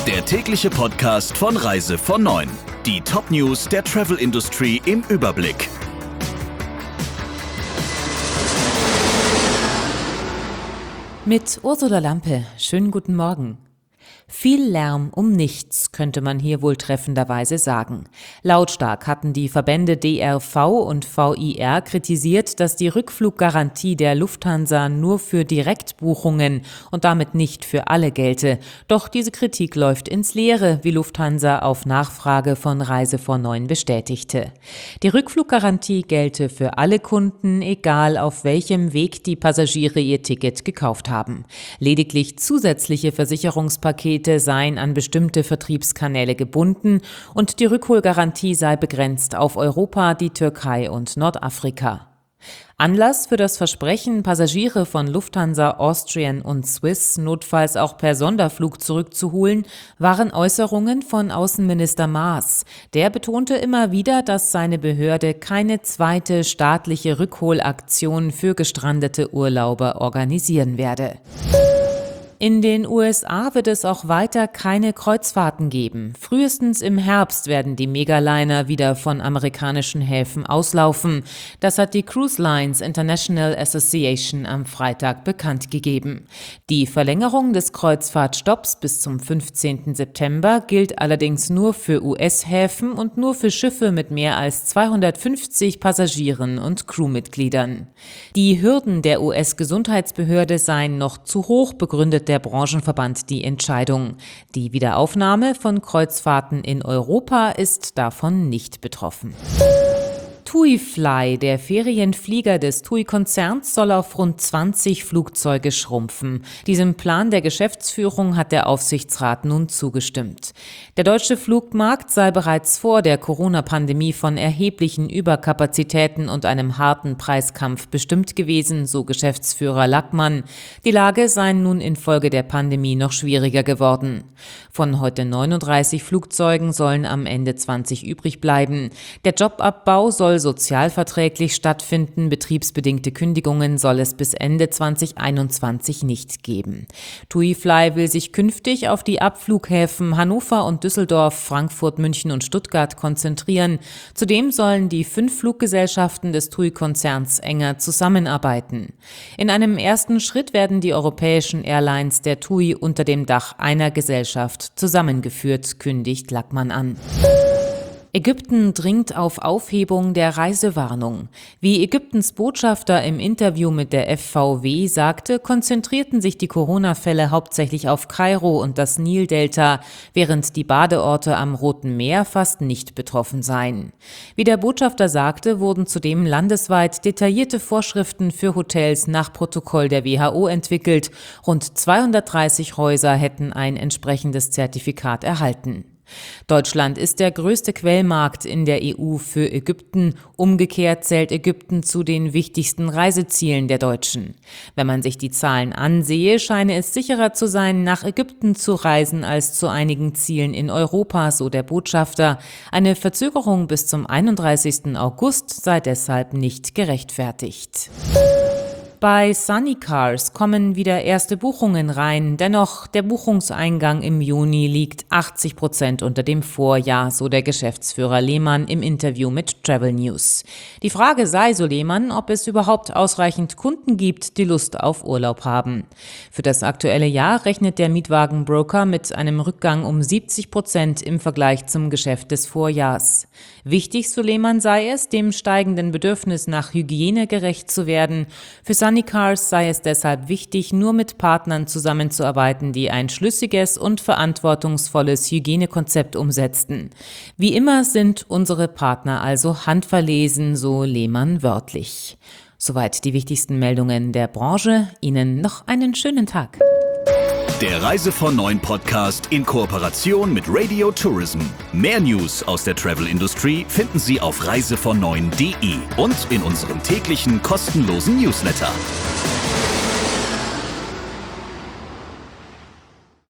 Der tägliche Podcast von Reise von 9. Die Top-News der Travel-Industrie im Überblick. Mit Ursula Lampe. Schönen guten Morgen. Viel Lärm um nichts, könnte man hier wohl treffenderweise sagen. Lautstark hatten die Verbände DRV und VIR kritisiert, dass die Rückfluggarantie der Lufthansa nur für Direktbuchungen und damit nicht für alle gelte. Doch diese Kritik läuft ins Leere, wie Lufthansa auf Nachfrage von Reise von 9 bestätigte. Die Rückfluggarantie gelte für alle Kunden, egal auf welchem Weg die Passagiere ihr Ticket gekauft haben. Lediglich zusätzliche Versicherungspakete seien an bestimmte Vertriebskanäle gebunden und die Rückholgarantie sei begrenzt auf Europa, die Türkei und Nordafrika. Anlass für das Versprechen, Passagiere von Lufthansa, Austrian und Swiss notfalls auch per Sonderflug zurückzuholen, waren Äußerungen von Außenminister Maas. Der betonte immer wieder, dass seine Behörde keine zweite staatliche Rückholaktion für gestrandete Urlauber organisieren werde. In den USA wird es auch weiter keine Kreuzfahrten geben. Frühestens im Herbst werden die Megaliner wieder von amerikanischen Häfen auslaufen. Das hat die Cruise Lines International Association am Freitag bekannt gegeben. Die Verlängerung des Kreuzfahrtstopps bis zum 15. September gilt allerdings nur für US-Häfen und nur für Schiffe mit mehr als 250 Passagieren und Crewmitgliedern. Die Hürden der US-Gesundheitsbehörde seien noch zu hoch, begründet der Branchenverband die Entscheidung. Die Wiederaufnahme von Kreuzfahrten in Europa ist davon nicht betroffen. TUI-Fly, der Ferienflieger des TUI-Konzerns, soll auf rund 20 Flugzeuge schrumpfen. Diesem Plan der Geschäftsführung hat der Aufsichtsrat nun zugestimmt. Der deutsche Flugmarkt sei bereits vor der Corona-Pandemie von erheblichen Überkapazitäten und einem harten Preiskampf bestimmt gewesen, so Geschäftsführer Lackmann. Die Lage sei nun infolge der Pandemie noch schwieriger geworden. Von heute 39 Flugzeugen sollen am Ende 20 übrig bleiben. Der Jobabbau soll sozialverträglich stattfinden, betriebsbedingte Kündigungen soll es bis Ende 2021 nicht geben. TUI-Fly will sich künftig auf die Abflughäfen Hannover und Düsseldorf, Frankfurt, München und Stuttgart konzentrieren. Zudem sollen die 5 Fluggesellschaften des TUI-Konzerns enger zusammenarbeiten. In einem ersten Schritt werden die europäischen Airlines der TUI unter dem Dach einer Gesellschaft zusammengeführt, kündigt Lackmann an. Ägypten dringt auf Aufhebung der Reisewarnung. Wie Ägyptens Botschafter im Interview mit der FVW sagte, konzentrierten sich die Corona-Fälle hauptsächlich auf Kairo und das Nildelta, während die Badeorte am Roten Meer fast nicht betroffen seien. Wie der Botschafter sagte, wurden zudem landesweit detaillierte Vorschriften für Hotels nach Protokoll der WHO entwickelt. Rund 230 Häuser hätten ein entsprechendes Zertifikat erhalten. Deutschland ist der größte Quellmarkt in der EU für Ägypten. Umgekehrt zählt Ägypten zu den wichtigsten Reisezielen der Deutschen. Wenn man sich die Zahlen ansehe, scheine es sicherer zu sein, nach Ägypten zu reisen als zu einigen Zielen in Europa, so der Botschafter. Eine Verzögerung bis zum 31. August sei deshalb nicht gerechtfertigt. Bei Sunny Cars kommen wieder erste Buchungen rein. Dennoch, der Buchungseingang im Juni liegt 80% unter dem Vorjahr, so der Geschäftsführer Lehmann im Interview mit Travel News. Die Frage sei, so Lehmann, ob es überhaupt ausreichend Kunden gibt, die Lust auf Urlaub haben. Für das aktuelle Jahr rechnet der Mietwagenbroker mit einem Rückgang um 70% im Vergleich zum Geschäft des Vorjahrs. Wichtig, so Lehmann, sei es, dem steigenden Bedürfnis nach Hygiene gerecht zu werden. Für Sunny Cars sei es deshalb wichtig, nur mit Partnern zusammenzuarbeiten, die ein schlüssiges und verantwortungsvolles Hygienekonzept umsetzten. Wie immer sind unsere Partner also handverlesen, so Lehmann wörtlich. Soweit die wichtigsten Meldungen der Branche. Ihnen noch einen schönen Tag. Der Reise von 9 Podcast in Kooperation mit Radio Tourism. Mehr News aus der Travel-Industrie finden Sie auf reisevon9.de und in unserem täglichen kostenlosen Newsletter.